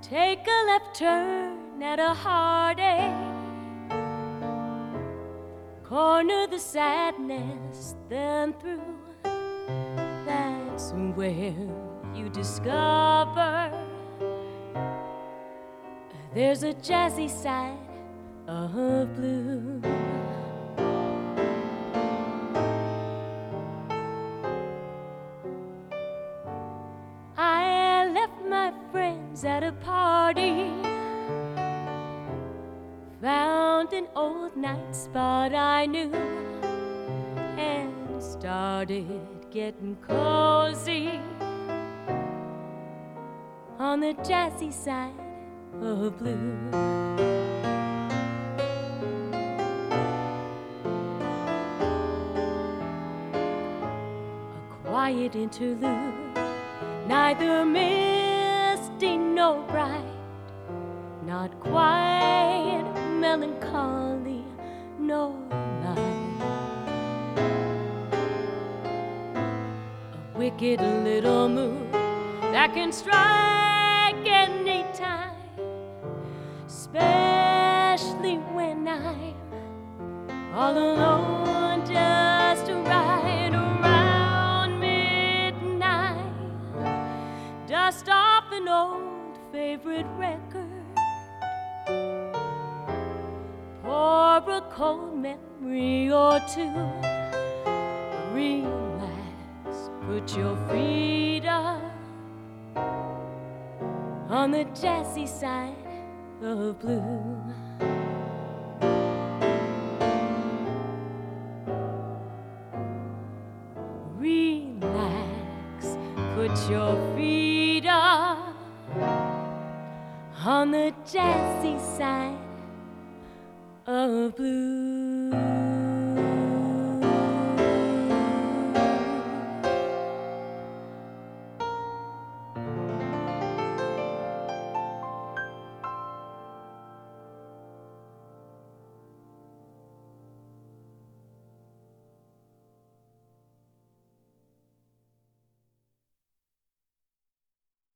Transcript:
Take a left turn at a heartache, corner the sadness, then through. That's where you discover there's a jazzy side of blue. I left my friends at a party, found an old night spot I knew, and started getting cozy on the jazzy side of blue. A quiet interlude, neither misty nor bright, not quite melancholy nor light. A wicked little mood that can strike any time, especially when I'm all alone, just right around midnight. Dust off an old favorite record, pour a cold memory or two. Relax, put your feet up on the jazzy side of blue. Relax, put your feet up on the jazzy side of blue.